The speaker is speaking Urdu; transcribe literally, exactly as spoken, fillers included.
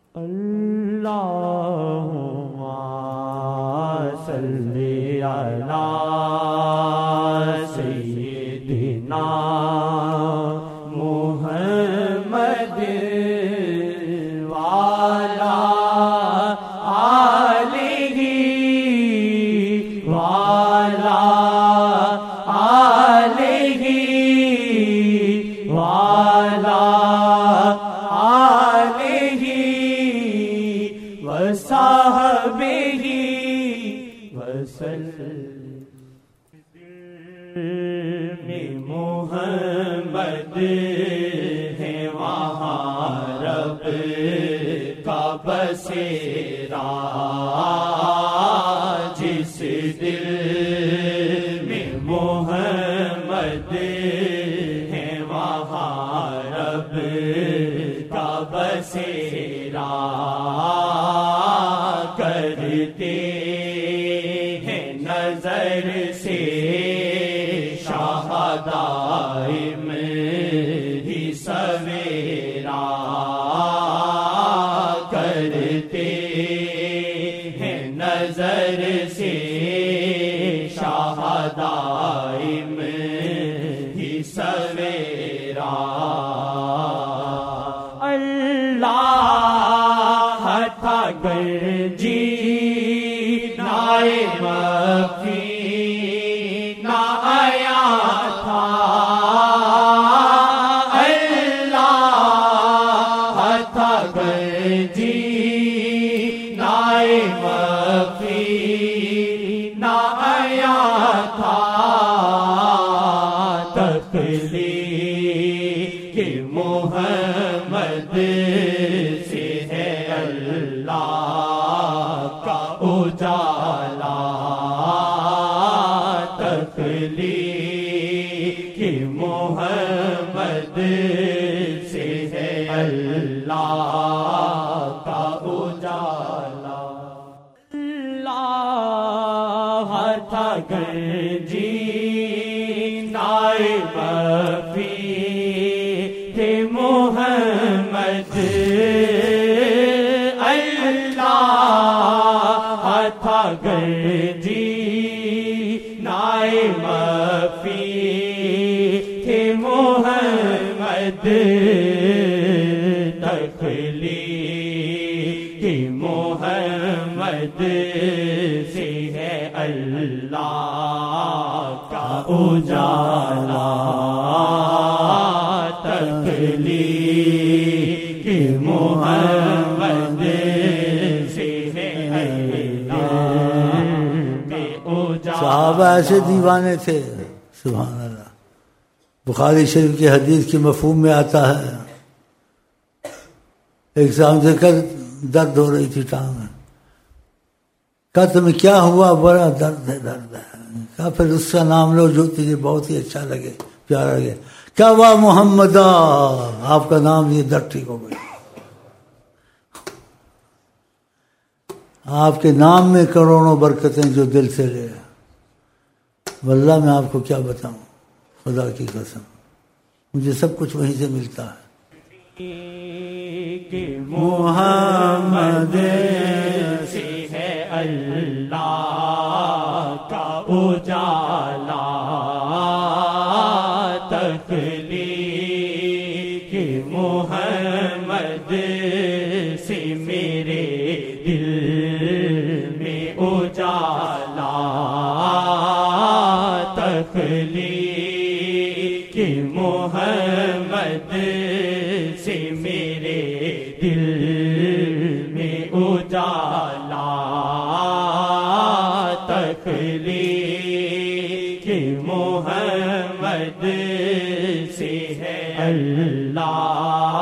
اللہم صلی علی سیدنا محمد وعلی آلہ وعلی آلہ وعلی آلہ وصحبہ وسلم۔ میں محمد ہے وہاں رب کا بسیرا، جس دل میں محمد ہے وہاں رب کا بسیرا، کرتے ہیں نظر سے شاہ دائم ہی سویرا، کرتے ہیں نظر سے شاہ دائم ہی سویرا۔ اللہ تھا گنجی نائے مفی نہ آیا تھا، اللہ تھا گنجی نائے مفی نہ آیا تھا، تخلیق محمد سے ہے اللہ کا اجالا، تخلیق محمد سے ہے اللہ کا اجالا۔ اللہ تھا گنجی نائے مفی تھے محمد، اللہ تھا گنجی نائے مفی تھے محمد، تخلیق محمد سے ہے اللہ کا اجالا، تخلیق محمد سے ہے اللہ کا اجالا۔ صحابہ ایسے دیوانے تھے، سبحان اللہ۔ بخاری شریف کی حدیث کی مفہوم میں آتا ہے، ایک صاحب سے کل درد ہو رہی تھی ٹانگ میں، کہا تمہیں کیا ہوا؟ بڑا درد ہے درد ہے۔ کہا پھر اس کا نام لو جو تجھے بہت ہی اچھا لگے پیارا لگے۔ کیا ہوا؟ محمد، آپ کا نام یہ درد ٹھیک ہو گئی۔ آپ کے نام میں کروڑوں برکتیں جو دل سے لے، واللہ میں آپ کو کیا بتاؤں، خدا کی قسم مجھے سب کچھ وہیں سے ملتا ہے۔ محمد سے ہے اللہ کا اجالا، تخلیق محمد سے میرے دل میں اجالا، تخلیق محمد سے میرے دل میں اجالا، تخلیق محمد سے ہے اللہ